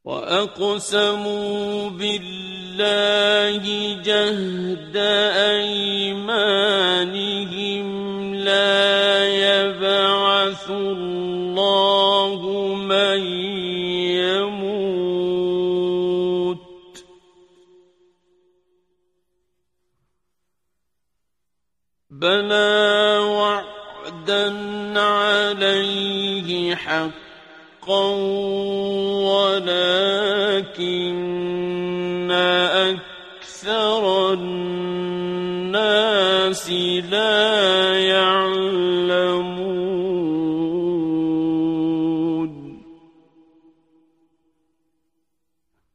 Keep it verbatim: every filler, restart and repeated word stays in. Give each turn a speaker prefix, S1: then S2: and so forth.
S1: وأقسموا بالله جهد أيمانهم لا يبعث الله من يموت بلى وعدا عليه حقا ولكن أكثر الناس لا يعلمون